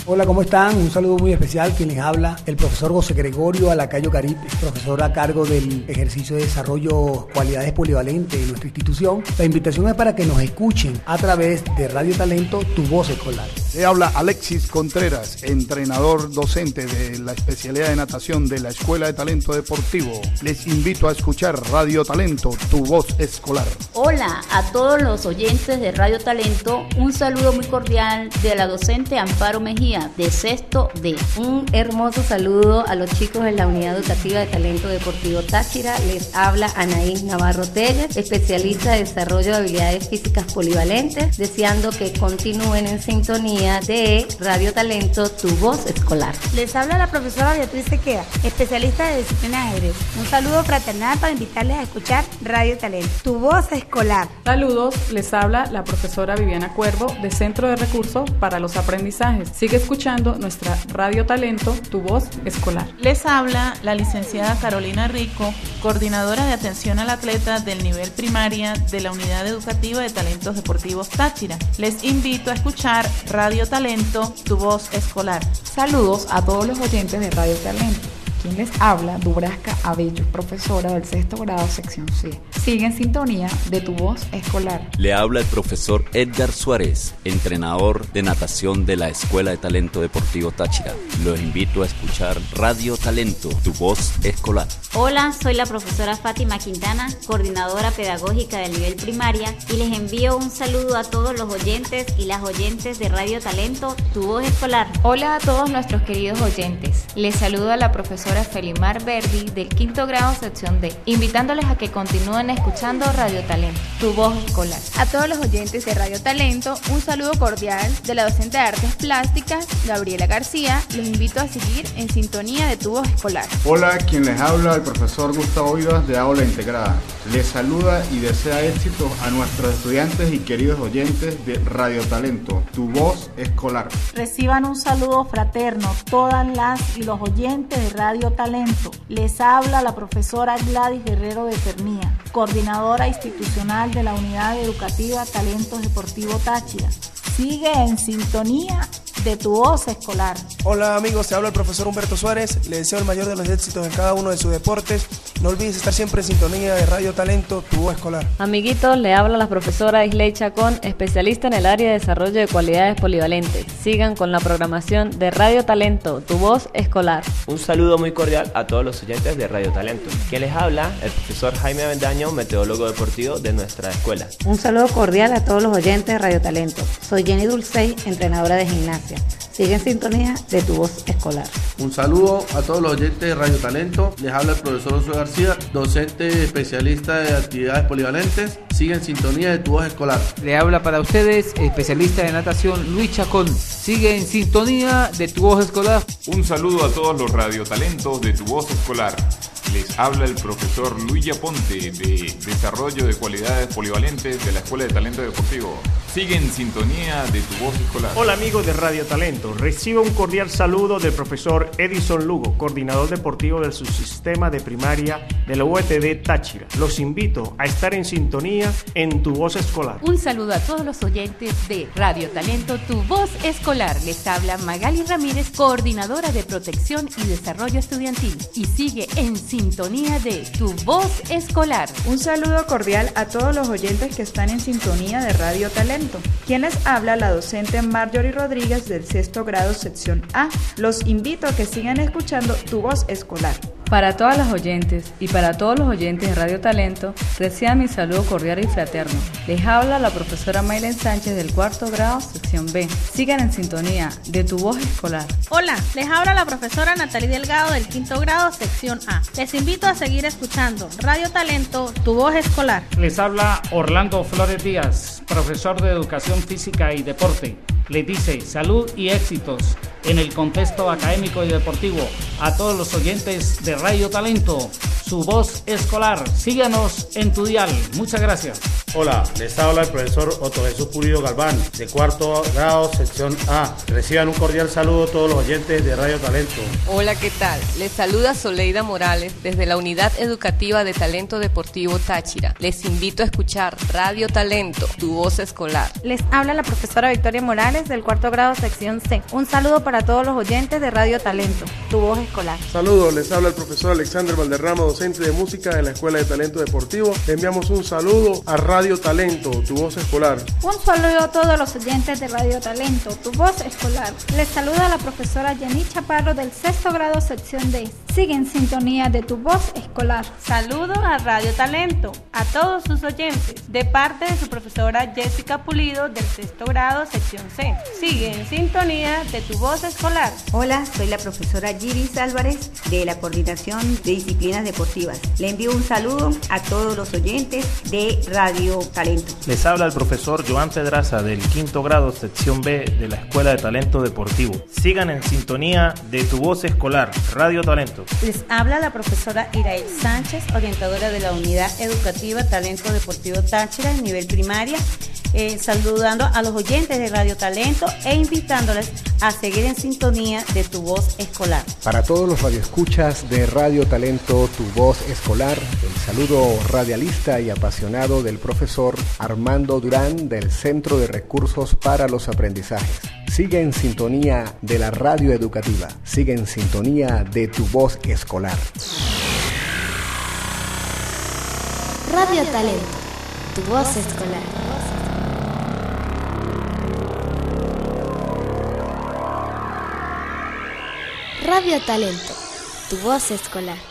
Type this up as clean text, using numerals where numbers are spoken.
Hola, ¿cómo están? Un saludo muy especial. Quien les habla, el profesor José Gregorio Alacayo Carip, profesor a cargo del ejercicio de desarrollo cualidades polivalentes de nuestra institución. La invitación es para que nos escuchen a través de Radio Talento, Tu Voz Escolar. Le habla Alexis Contreras, entrenador docente de la especialidad de natación de la Escuela de Talento Deportivo. Les invito a escuchar Radio Talento, Tu Voz Escolar. Hola a todos los oyentes de Radio Talento, un saludo muy cordial de la docente Amparo Mejía, de sexto D. Un hermoso saludo a los chicos de la Unidad Educativa de Talento Deportivo Táchira. Les habla Anaís Navarro Telles, especialista de desarrollo de habilidades físicas polivalentes, deseando que continúen en sintonía de Radio Talento, Tu Voz Escolar. Les habla la profesora Beatriz Sequeda, especialista de disciplina de ajedrez. Un saludo fraternal para invitarles a escuchar Radio Talento, Tu Voz Escolar. Saludos, les habla la profesora Viviana Cuervo, de Centro de Recursos para los Aprendizajes. Sigue escuchando nuestra Radio Talento, Tu Voz Escolar. Les habla la licenciada Carolina Rico, coordinadora de atención al atleta del nivel primaria de la Unidad Educativa de Talentos Deportivos Táchira. Les invito a escuchar Radio Talento, Tu Voz Escolar. Saludos a todos los oyentes de Radio Talento. Quien les habla, Dubrasca Abello, profesora del sexto grado, sección C. Sigue en sintonía de Tu Voz Escolar. Le habla el profesor Edgar Suárez, entrenador de natación de la Escuela de Talento Deportivo Táchira. Los invito a escuchar Radio Talento, Tu Voz Escolar. Hola, soy la profesora Fátima Quintana, coordinadora pedagógica del nivel primaria, y les envío un saludo a todos los oyentes y las oyentes de Radio Talento, Tu Voz Escolar. Hola a todos nuestros queridos oyentes. Les saluda la profesora Felimar Verdi, del quinto grado, sección D, invitándoles a que continúen escuchando Radio Talento, Tu Voz Escolar. A todos los oyentes de Radio Talento, un saludo cordial de la docente de Artes Plásticas, Gabriela García. Los invito a seguir en sintonía de Tu Voz Escolar. Hola, quien les habla, el profesor Gustavo Vivas, de Aula Integrada. Les saluda y desea éxitos a nuestros estudiantes y queridos oyentes de Radio Talento, Tu Voz Escolar. Reciban un saludo fraterno todas las y los oyentes de Radio Talento. Les habla la profesora Gladys Guerrero de Fernía, coordinadora institucional de la Unidad Educativa Talentos Deportivo Táchira. Sigue en sintonía de Tu Voz Escolar. Hola amigos, te habla el profesor Humberto Suárez. Les deseo el mayor de los éxitos en cada uno de sus deportes. No olvides estar siempre en sintonía de Radio Talento, Tu Voz Escolar. Amiguitos, le habla la profesora Isley Chacón, especialista en el área de desarrollo de cualidades polivalentes. Sigan con la programación de Radio Talento, Tu Voz Escolar. Un saludo muy cordial a todos los oyentes de Radio Talento. Quien les habla, el profesor Jaime Avendaño, meteorólogo deportivo de nuestra escuela. Un saludo cordial a todos los oyentes de Radio Talento. Soy Jenny Dulcey, entrenadora de gimnasia. Sigue en sintonía de Tu Voz Escolar. Un saludo a todos los oyentes de Radio Talento. Les habla el profesor José García, docente especialista de actividades polivalentes. Sigue en sintonía de Tu Voz Escolar. Le habla para ustedes, especialista de natación, Luis Chacón. Sigue en sintonía de Tu Voz Escolar. Un saludo a todos los radiotalentos de Tu Voz Escolar. Les habla el profesor Luis Yaponte, de Desarrollo de Cualidades Polivalentes de la Escuela de Talento Deportivo. Sigue en sintonía de Tu Voz Escolar. Hola amigos de Radio Talento, recibo un cordial saludo del profesor Edison Lugo, coordinador deportivo del subsistema de primaria de la UETD Táchira. Los invito a estar en sintonía en Tu Voz Escolar. Un saludo a todos los oyentes de Radio Talento, Tu Voz Escolar. Les habla Magali Ramírez, coordinadora de protección y desarrollo estudiantil, y sigue en sintonía de Tu Voz Escolar. Un saludo cordial a todos los oyentes que están en sintonía de Radio Talento. Quien les habla, la docente Marjorie Rodríguez, del sexto grado, sección A. Los invito a que sigan escuchando Tu Voz Escolar. Para todas las oyentes y para todos los oyentes de Radio Talento, reciban mi saludo cordial y fraterno. Les habla la profesora Maylen Sánchez, del cuarto grado, sección B. Sigan en sintonía de Tu Voz Escolar. Hola, les habla la profesora Natalie Delgado, del quinto grado, sección A. Les invito a seguir escuchando Radio Talento, Tu Voz Escolar. Les habla Orlando Flores Díaz, profesor de Educación Física y Deporte. Les dice salud y éxitos en el contexto académico y deportivo a todos los oyentes de Radio Talento, Su Voz Escolar. Síganos en tu dial. Muchas gracias. Hola, les habla el profesor Otto Jesús Pulido Galván, de cuarto grado, sección A. Reciban un cordial saludo a todos los oyentes de Radio Talento. Hola, ¿qué tal? Les saluda Soleida Morales desde la Unidad Educativa de Talento Deportivo Táchira. Les invito a escuchar Radio Talento, Tu Voz Escolar. Les habla la profesora Victoria Morales, del cuarto grado, sección C. Un saludo para todos los oyentes de Radio Talento, tu voz escolar. Saludos, les habla el profesor Alexander Valderrama, docente de música de la Escuela de Talento Deportivo. Le enviamos un saludo a Radio Talento, tu voz escolar. Un saludo a todos los oyentes de Radio Talento, tu voz escolar. Les saluda la profesora Jenny Chaparro del 6º grado sección D. Sigue en sintonía de tu voz escolar. Saludo a Radio Talento, a todos sus oyentes, de parte de su profesora Jessica Pulido del 6º grado sección C. Sigue en sintonía de tu voz escolar. Hola, soy la profesora Giris Álvarez de la Coordinación de Disciplinas Deportivas. Le envío un saludo a todos los oyentes de Radio Talento. Les habla el profesor Joan Pedraza del 5º grado sección B de la Escuela de Talento Deportivo. Sigan en sintonía de tu voz escolar, Radio Talento. Les habla la profesora Irael Sánchez, orientadora de la Unidad Educativa Talento Deportivo Táchira, nivel primaria, saludando a los oyentes de Radio Talento e invitándoles a seguir en sintonía de tu voz escolar. Para todos los radioescuchas de Radio Talento, tu voz escolar, el saludo radialista y apasionado del profesor Armando Durán del Centro de Recursos para los Aprendizajes. Sigue en sintonía de la radio educativa, sigue en sintonía de tu voz escolar. Radio Talento, tu voz escolar. Radio Talento, tu voz escolar.